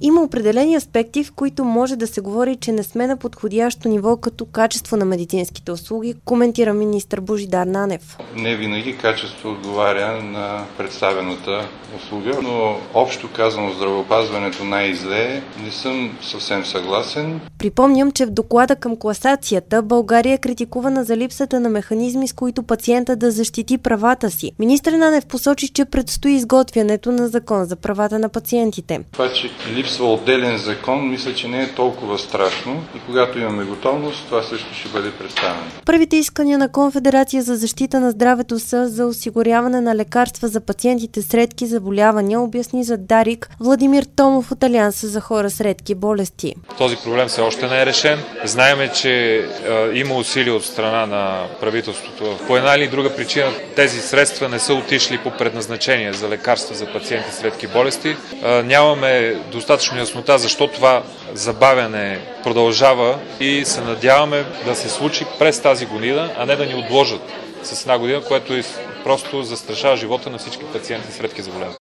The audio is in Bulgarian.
Има определени аспекти, в които може да се говори, че не сме на подходящо ниво като качество на медицинските услуги, коментира министър Божидар Нанев. Не винаги качество отговаря на представената услуга, но общо казано здравеопазването най-зле не съм съвсем съгласен. Припомням, че в доклада към класацията България е критикувана за липсата на механизми, с които пациента да защити правата си. Министър Нанев посочи, че предстои изготвянето на закон за правата на пациентите. Това, че липсва отделен закон, мисля, че не е толкова страшно и когато имаме готовност, това също ще бъде представено. Първите искания на Конфедерация за защита на здравето са за осигуряване на лекарства за пациентите с редки заболявания, обясни за Дарик Владимир Томов от Алианса за хора с редки болести. Този проблем все още не е решен. Знаеме, че има усилия от страна на правителството. По една или друга причина тези средства не са отишли по предназначение за лекарства за пациенти с редки болести. Нямаме достатъчно яснота защо това забавяне продължава и се надяваме да се случи през тази година, а не да ни отложат с една година, което просто застрашава живота на всички пациенти с редки заболявания.